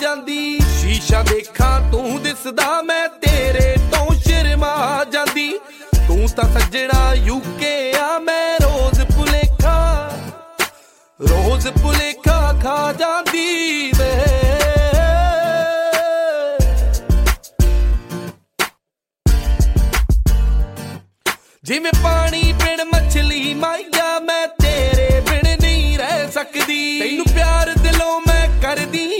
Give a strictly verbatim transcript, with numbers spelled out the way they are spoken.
ਜਾਂਦੀ। ਸ਼ੀਸ਼ਾ ਦੇਖਾਂ ਤੂੰ ਦਿਸਦਾ ਮੈਂ ਤੇਰੇ ਤੋਂ ਸ਼ਰਮਾ ਜਾਂਦੀ। ਤੂੰ ਤਾਂ ਸੱਜਣਾ ਯੂਕੇ ਆ ਮੈਂ ਰੋਜ਼ ਭੁਲੇਖਾ ਰੋਜ਼ ਭੁਲੇਖਾ ਖਾ ਜਾਂਦੀ ਵੇ। ਜਿਵੇਂ ਪਾਣੀ ਬਿਨ ਮਛਲੀ ਮਾਇਆ ਮੈਂ ਤੇਰੇ ਬਿਨ ਨਹੀਂ ਰਹਿ ਸਕਦੀ। ਤੈਨੂੰ ਪਿਆਰ ਦਿਲੋਂ ਮੈਂ ਕਰਦੀ